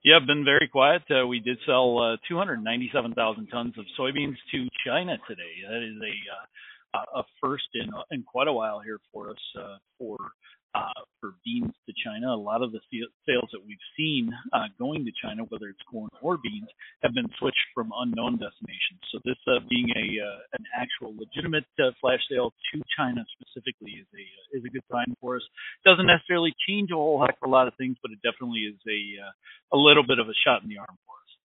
Yeah, been very quiet. We did sell 297,000 tons of soybeans to China today. That is a first in quite a while here for us for beans to China. A lot of the sales that we've seen going to China, whether it's corn or beans, have been switched from unknown destinations. So this being an actual legitimate flash sale to China specifically is a good sign for us. Doesn't necessarily change a whole heck of a lot of things, but it definitely is a little bit of a shot in the arm for us.